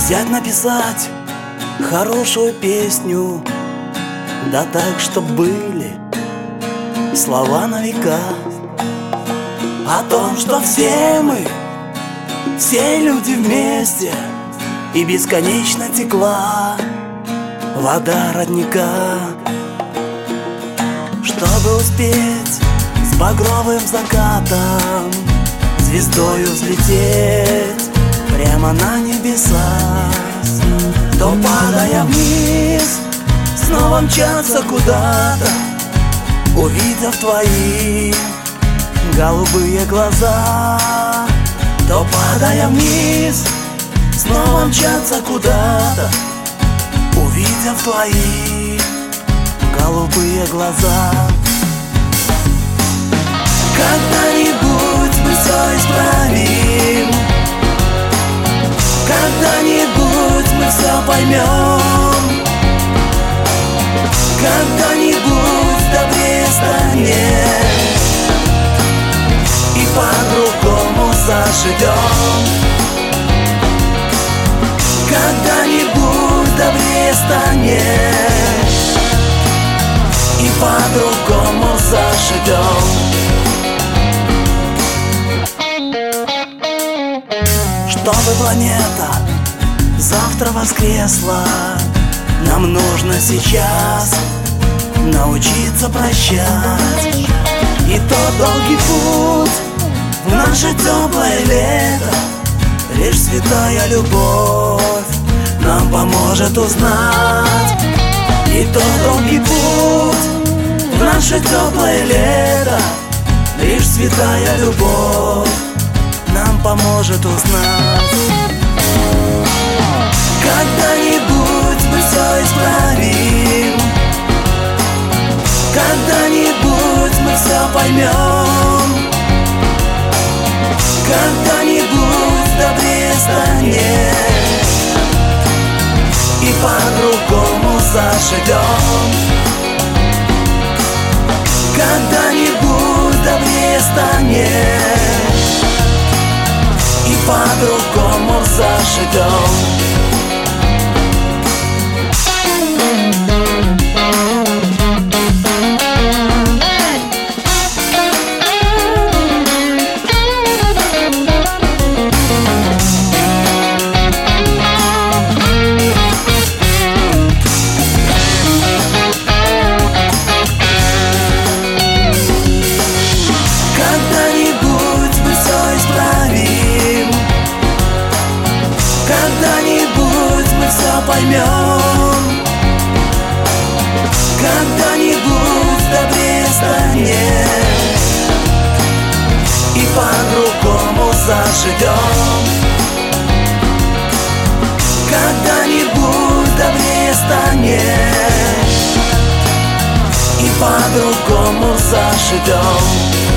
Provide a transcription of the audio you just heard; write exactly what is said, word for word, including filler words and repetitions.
Взять, написать хорошую песню, да так, чтоб были слова на века. О том, что все мы, все люди вместе, и бесконечно текла вода родника. Чтобы успеть с багровым закатом звездою взлететь прямо на небеса, то, падая вниз, снова мчаться куда-то, увидев твои голубые глаза. То, падая вниз, снова мчаться куда-то, увидев твои голубые глаза. Когда-нибудь мы все исправим, когда-нибудь мы все поймем, когда-нибудь добрее станет и по-другому заживем. Когда-нибудь добрее станет и по-другому заживем. Чтобы планета завтра воскресла, нам нужно сейчас научиться прощать. И тот долгий путь в наше теплое лето лишь святая любовь нам поможет узнать. И тот долгий путь в наше теплое лето лишь святая любовь нам поможет узнать. Когда-нибудь мы все исправим, когда-нибудь мы все поймем, когда-нибудь добрее станет и по-другому заживем. Когда-нибудь добрее станет и по-другому заживем. Когда-нибудь мы все поймем, когда-нибудь добрее станет и по-другому заживем. Когда-нибудь добрее станет и по-другому заживем.